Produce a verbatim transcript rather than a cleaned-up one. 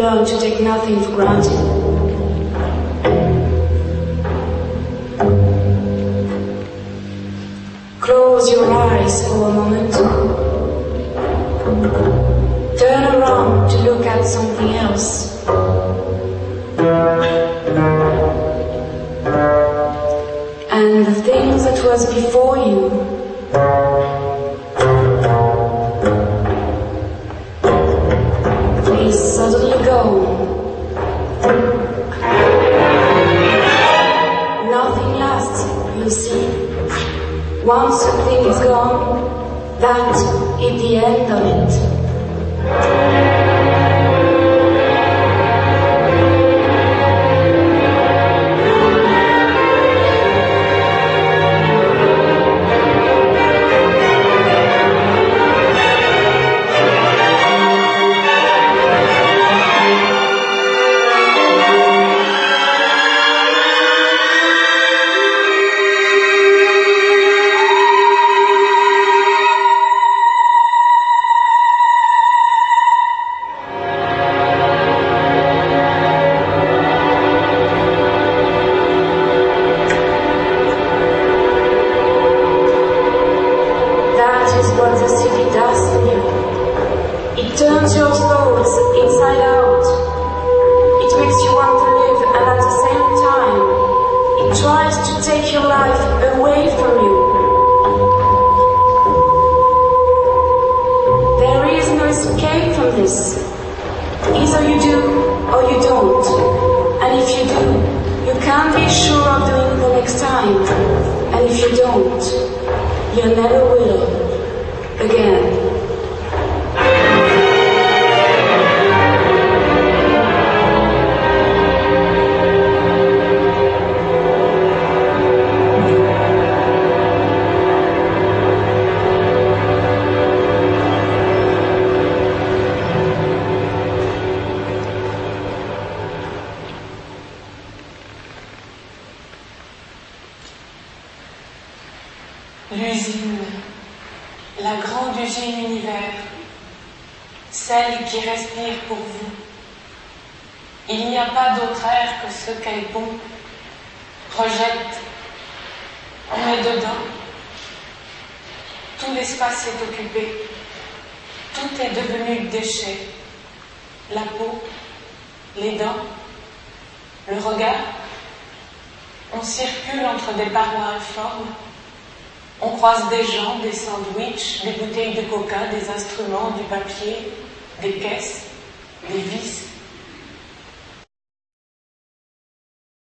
learn to take nothing for granted. Close your eyes for a moment. Turn around to look at something else. And the things that was before you is suddenly gone. Nothing lasts, you see. Once something is gone, that is the end of it. L'usine, la grande usine univers, celle qui respire pour vous. Il n'y a pas d'autre air que ce qu'elle pompe, projette. On est dedans. Tout l'espace est occupé. Tout est devenu déchet. La peau, les dents, le regard. On circule entre des parois informes. On croise des gens, des sandwichs, des bouteilles de coca, des instruments, du papier, des caisses.